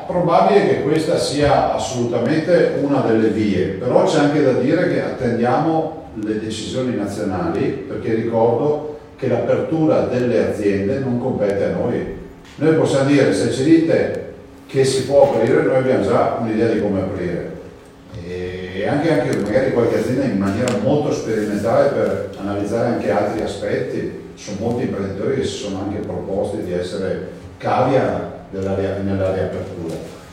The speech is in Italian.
probabile che questa sia assolutamente una delle vie, però c'è anche da dire che attendiamo le decisioni nazionali, perché ricordo che l'apertura delle aziende non compete a noi. Noi possiamo dire, se ci dite che si può aprire, noi abbiamo già un'idea di come aprire, e anche magari qualche azienda in maniera molto sperimentale per analizzare anche altri aspetti. Ci sono molti imprenditori che si sono anche proposti di essere cavia nella riapertura.